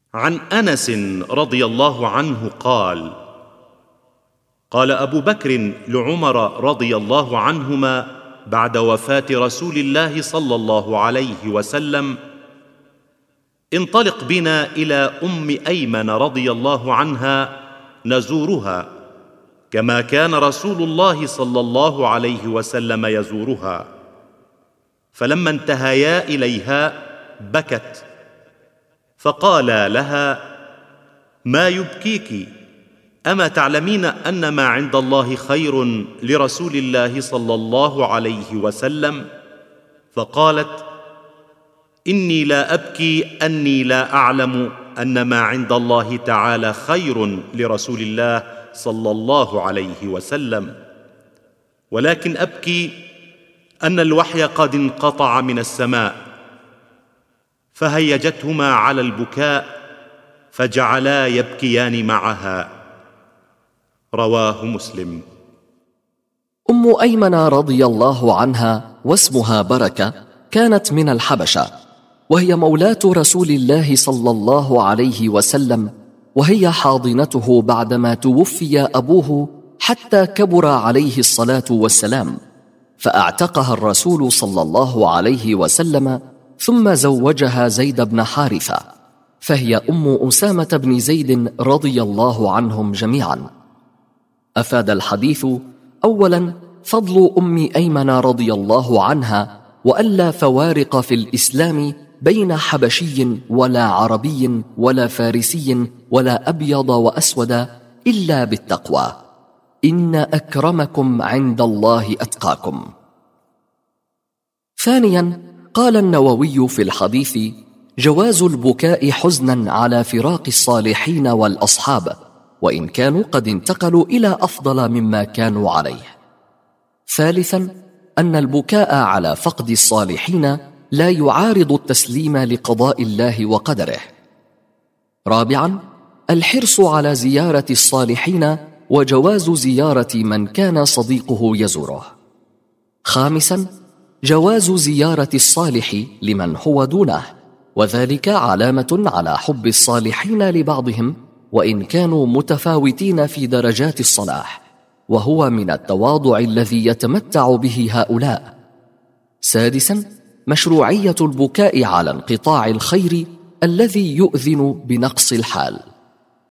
عن أنس رضي الله عنه قال: قال أبو بكر لعمر رضي الله عنهما بعد وفاة رسول الله صلى الله عليه وسلم: انطلق بنا إلى أم أيمن رضي الله عنها نزورها كما كان رسول الله صلى الله عليه وسلم يزورها. فلما انتهيا إليها بكت، فقالا لها: ما يبكيك؟ أما تعلمين أن ما عند الله خير لرسول الله صلى الله عليه وسلم؟ فقالت: إني لا أبكي أني لا أعلم أن ما عند الله تعالى خير لرسول الله صلى الله عليه وسلم، ولكن أبكي أن الوحي قد انقطع من السماء. فهيجتهما على البكاء فجعلا يبكيان معها. رواه مسلم. أم أيمن رضي الله عنها واسمها بركة كانت من الحبشة، وهي مولاة رسول الله صلى الله عليه وسلم، وهي حاضنته بعدما توفي أبوه حتى كبر عليه الصلاة والسلام، فأعتقها الرسول صلى الله عليه وسلم ثم زوجها زيد بن حارثة، فهي أم أسامة بن زيد رضي الله عنهم جميعا. أفاد الحديث: أولا فضل أم أيمن رضي الله عنها، وألا فوارق في الإسلام بين حبشي ولا عربي ولا فارسي ولا أبيض وأسود إلا بالتقوى، إن أكرمكم عند الله أتقاكم. ثانيا قال النووي في الحديث: جواز البكاء حزنا على فراق الصالحين والأصحاب، وإن كانوا قد انتقلوا إلى أفضل مما كانوا عليه. ثالثا أن البكاء على فقد الصالحين لا يعارض التسليم لقضاء الله وقدره. رابعا الحرص على زيارة الصالحين وجواز زيارة من كان صديقه يزوره. خامسا جواز زيارة الصالح لمن هو دونه، وذلك علامة على حب الصالحين لبعضهم وإن كانوا متفاوتين في درجات الصلاح، وهو من التواضع الذي يتمتع به هؤلاء. سادسا مشروعية البكاء على انقطاع الخير الذي يؤذن بنقص الحال.